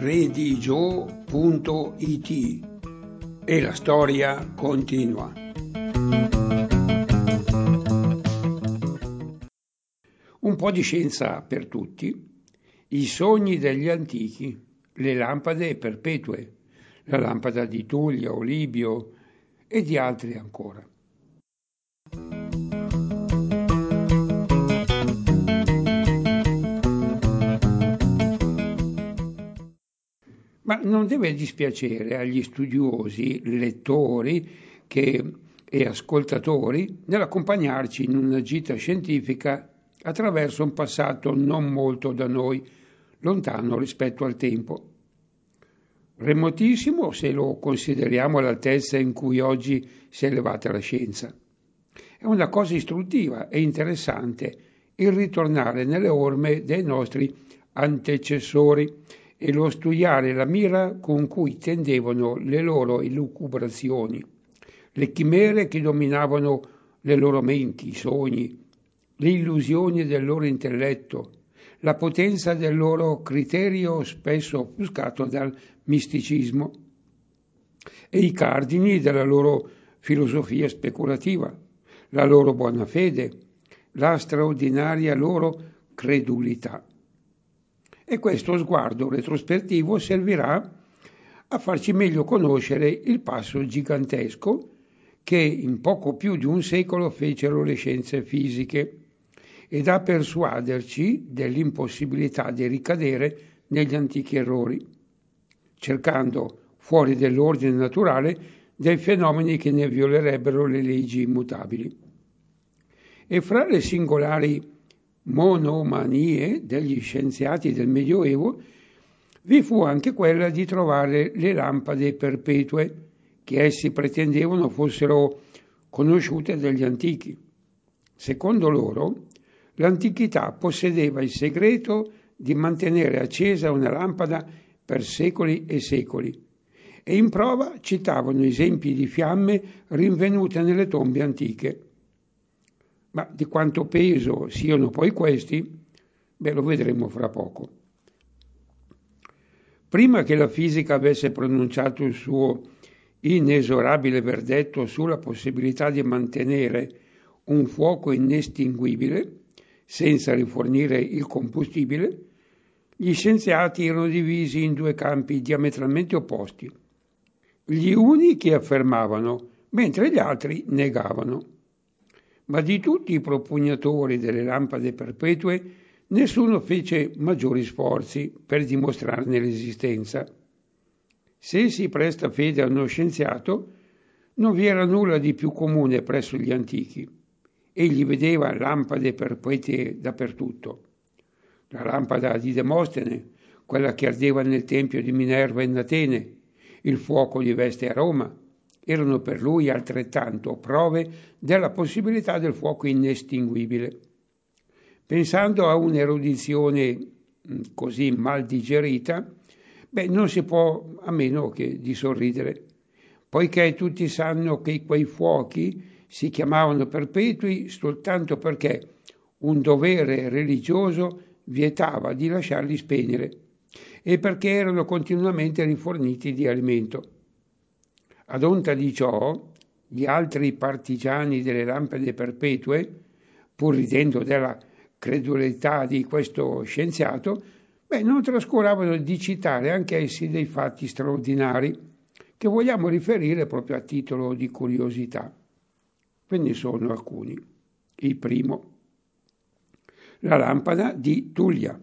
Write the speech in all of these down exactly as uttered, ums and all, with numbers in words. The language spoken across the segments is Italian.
redigio punto it e la storia continua. Un po' di scienza per tutti, i sogni degli antichi, le lampade perpetue, la lampada di Tullia, Olibio e di altri ancora. Ma non deve dispiacere agli studiosi, lettori che, e ascoltatori nell'accompagnarci in una gita scientifica attraverso un passato non molto da noi, lontano rispetto al tempo. Remotissimo se lo consideriamo all'altezza in cui oggi si è elevata la scienza. È una cosa istruttiva e interessante il ritornare nelle orme dei nostri antecessori e lo studiare la mira con cui tendevano le loro elucubrazioni, le chimere che dominavano le loro menti, i sogni, le illusioni del loro intelletto, la potenza del loro criterio spesso offuscato dal misticismo e i cardini della loro filosofia speculativa, la loro buona fede, la straordinaria loro credulità. E questo sguardo retrospettivo servirà a farci meglio conoscere il passo gigantesco che in poco più di un secolo fecero le scienze fisiche ed a persuaderci dell'impossibilità di ricadere negli antichi errori, cercando fuori dell'ordine naturale dei fenomeni che ne violerebbero le leggi immutabili. E fra le singolari monomanie degli scienziati del Medioevo vi fu anche quella di trovare le lampade perpetue che essi pretendevano fossero conosciute dagli antichi. Secondo loro, l'antichità possedeva il segreto di mantenere accesa una lampada per secoli e secoli e in prova citavano esempi di fiamme rinvenute nelle tombe antiche. Ma di quanto peso siano poi questi, beh, lo vedremo fra poco. Prima che la fisica avesse pronunciato il suo inesorabile verdetto sulla possibilità di mantenere un fuoco inestinguibile senza rifornire il combustibile, gli scienziati erano divisi in due campi diametralmente opposti. Gli uni che affermavano, mentre gli altri negavano. Ma di tutti i propugnatori delle lampade perpetue nessuno fece maggiori sforzi per dimostrarne l'esistenza. Se si presta fede a uno scienziato, non vi era nulla di più comune presso gli antichi. Egli vedeva lampade perpetue dappertutto. La lampada di Demostene, quella che ardeva nel tempio di Minerva in Atene, il fuoco di Veste a Roma, erano per lui altrettanto prove della possibilità del fuoco inestinguibile. Pensando a un'erudizione così mal digerita, beh, non si può a meno che di sorridere, poiché tutti sanno che quei fuochi si chiamavano perpetui soltanto perché un dovere religioso vietava di lasciarli spegnere e perché erano continuamente riforniti di alimento. Ad onta di ciò, gli altri partigiani delle lampade perpetue, pur ridendo della credulità di questo scienziato, beh, non trascuravano di citare anche essi dei fatti straordinari che vogliamo riferire proprio a titolo di curiosità. Ve ne sono alcuni. Il primo, la lampada di Tullia.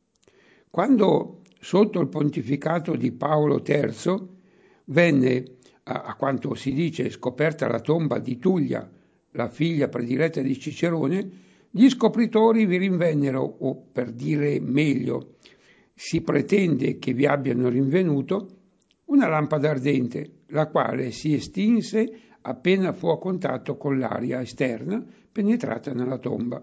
Quando, sotto il pontificato di Paolo terzo, venne a quanto si dice scoperta la tomba di Tullia, la figlia prediletta di Cicerone, gli scopritori vi rinvennero, o per dire meglio, si pretende che vi abbiano rinvenuto, una lampada ardente, la quale si estinse appena fu a contatto con l'aria esterna penetrata nella tomba.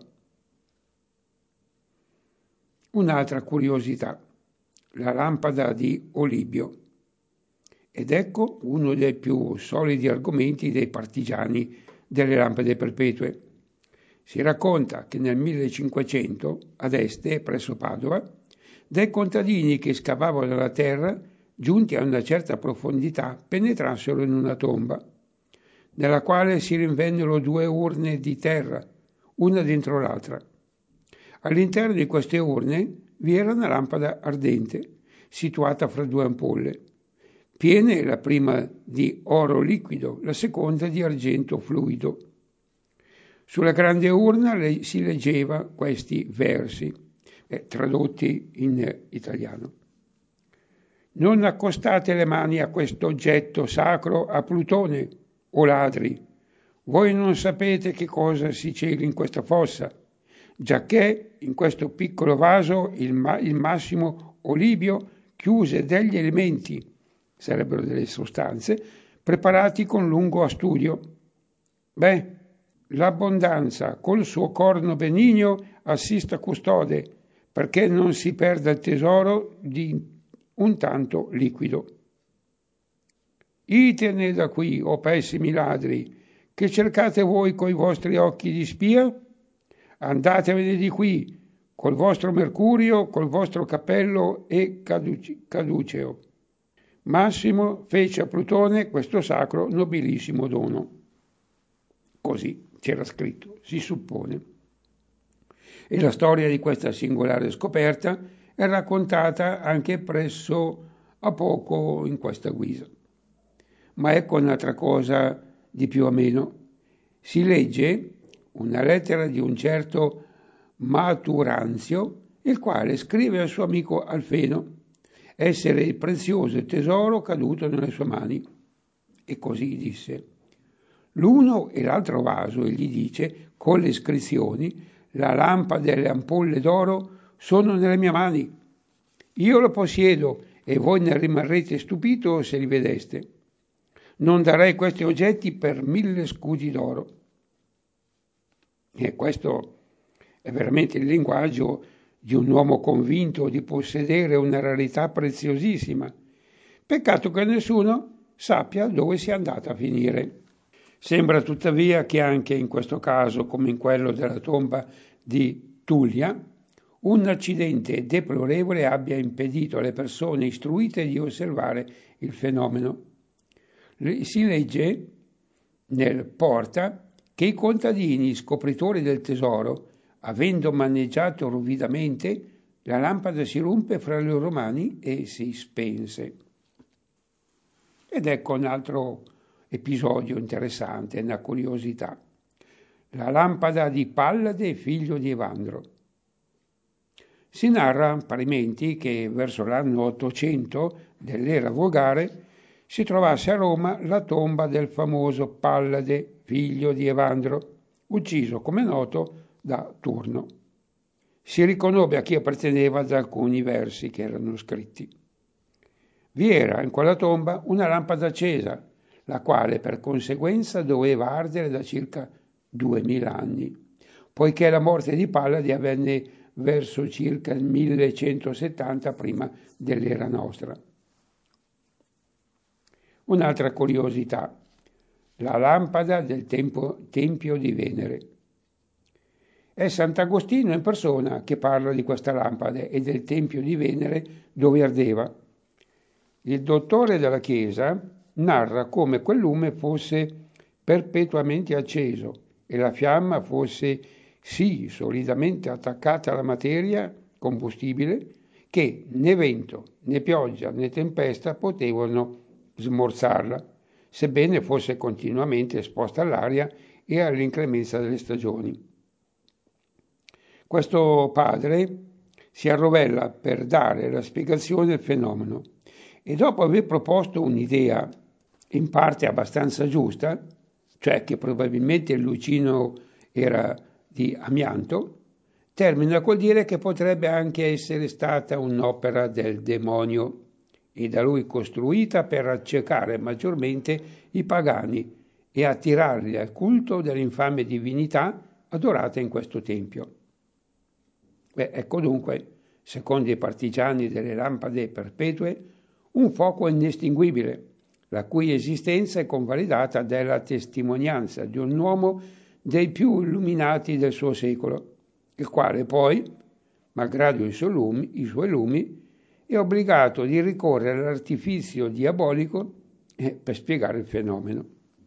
Un'altra curiosità, la lampada di Olibio. Ed ecco uno dei più solidi argomenti dei partigiani delle lampade perpetue. Si racconta che nel millecinquecento, ad Este, presso Padova, dai contadini che scavavano la terra, giunti a una certa profondità, penetrassero in una tomba, nella quale si rinvennero due urne di terra, una dentro l'altra. All'interno di queste urne vi era una lampada ardente, situata fra due ampolle, piene la prima di oro liquido, la seconda di argento fluido. Sulla grande urna le, si leggeva questi versi, eh, tradotti in italiano. Non accostate le mani a questo oggetto sacro a Plutone, o ladri. Voi non sapete che cosa si celi in questa fossa, giacché in questo piccolo vaso il, ma- il massimo olivio chiuse degli elementi, sarebbero delle sostanze, preparati con lungo studio. Beh, l'abbondanza col suo corno benigno assista custode, perché non si perda il tesoro di un tanto liquido. Itene da qui, o pessimi ladri, che cercate voi coi vostri occhi di spia? Andatevene di qui, col vostro mercurio, col vostro cappello e caduci- caduceo. Massimo fece a Plutone questo sacro nobilissimo dono. Così c'era scritto, si suppone. E la storia di questa singolare scoperta è raccontata anche presso a poco in questa guisa. Ma ecco un'altra cosa di più o meno. Si legge una lettera di un certo Maturanzio, il quale scrive al suo amico Alfeno essere il prezioso tesoro caduto nelle sue mani. E così disse. L'uno e l'altro vaso, egli dice, con le iscrizioni, la lampada e le ampolle d'oro sono nelle mie mani. Io lo possiedo e voi ne rimarrete stupito se li vedeste. Non darei questi oggetti per mille scudi d'oro. E questo è veramente il linguaggio di un uomo convinto di possedere una rarità preziosissima. Peccato che nessuno sappia dove sia andata a finire. Sembra tuttavia che anche in questo caso, come in quello della tomba di Tullia, un accidente deplorevole abbia impedito alle persone istruite di osservare il fenomeno. Si legge nel Porta che i contadini scopritori del tesoro, avendo maneggiato ruvidamente, la lampada si ruppe fra le loro mani e si spense. Ed ecco un altro episodio interessante, una curiosità. La lampada di Pallade, figlio di Evandro. Si narra parimenti che verso l'anno ottocento dell'era volgare si trovasse a Roma la tomba del famoso Pallade, figlio di Evandro, ucciso, come noto, da Turno. Si riconobbe a chi apparteneva da alcuni versi che erano scritti. Vi era in quella tomba una lampada accesa, la quale per conseguenza doveva ardere da circa duemila anni, poiché la morte di Pallade avvenne verso circa il millecentosettanta prima dell'era nostra. Un'altra curiosità, la lampada del tempo, Tempio di Venere. È Sant'Agostino in persona che parla di questa lampada e del Tempio di Venere dove ardeva. Il dottore della Chiesa narra come quel lume fosse perpetuamente acceso e la fiamma fosse sì solidamente attaccata alla materia combustibile che né vento, né pioggia, né tempesta potevano smorzarla, sebbene fosse continuamente esposta all'aria e all'inclemenza delle stagioni. Questo padre si arrovella per dare la spiegazione del fenomeno e dopo aver proposto un'idea in parte abbastanza giusta, cioè che probabilmente il lucino era di amianto, termina col dire che potrebbe anche essere stata un'opera del demonio e da lui costruita per accecare maggiormente i pagani e attirarli al culto dell'infame divinità adorata in questo tempio. Beh, ecco dunque, secondo i partigiani delle lampade perpetue, un fuoco inestinguibile, la cui esistenza è convalidata dalla testimonianza di un uomo dei più illuminati del suo secolo, il quale poi, malgrado i suoi lumi, i suoi lumi è obbligato di ricorrere all'artifizio diabolico eh, per spiegare il fenomeno.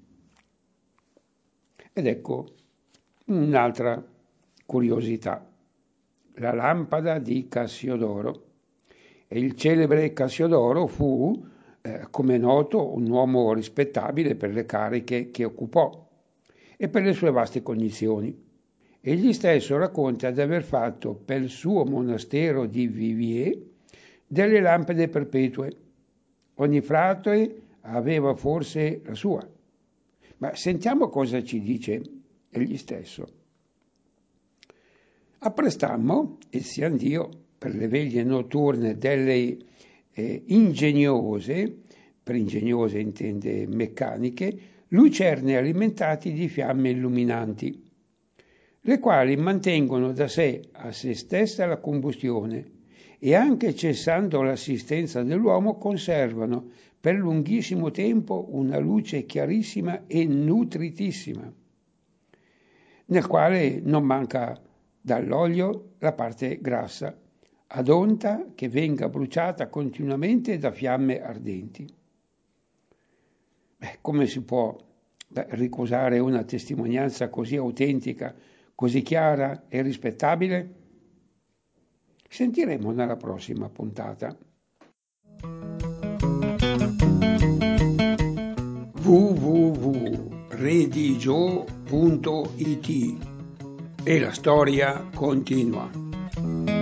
Ed ecco un'altra curiosità, la lampada di Cassiodoro. E il celebre Cassiodoro fu, eh, come è noto, un uomo rispettabile per le cariche che occupò e per le sue vaste cognizioni. Egli stesso racconta di aver fatto per il suo monastero di Viviers delle lampade perpetue. Ogni frate aveva forse la sua. Ma sentiamo cosa ci dice egli stesso. Apprestammo, e sia Dio, per le veglie notturne delle eh, ingegnose, per ingegnose intende meccaniche, lucerne alimentati di fiamme illuminanti, le quali mantengono da sé a se stessa la combustione e anche cessando l'assistenza dell'uomo conservano per lunghissimo tempo una luce chiarissima e nutritissima, nel quale non manca dall'olio la parte grassa, ad onta che venga bruciata continuamente da fiamme ardenti. Beh, come si può beh, ricusare una testimonianza così autentica, così chiara e rispettabile? Sentiremo nella prossima puntata. w w w punto redigio punto it E la storia continua.